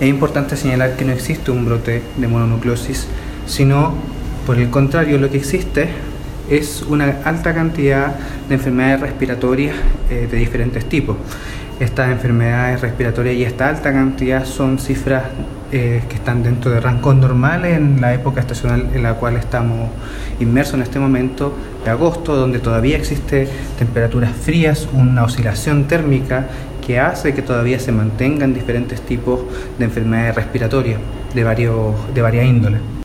Es importante señalar que no existe un brote de mononucleosis, sino por el contrario, lo que existe es una alta cantidad de enfermedades respiratorias de diferentes tipos. Estas enfermedades respiratorias y esta alta cantidad son cifras que están dentro de rangos normales en la época estacional en la cual estamos inmersos en este momento de agosto, donde todavía existe temperaturas frías, una oscilación térmica que hace que todavía se mantengan diferentes tipos de enfermedades respiratorias de varias índoles.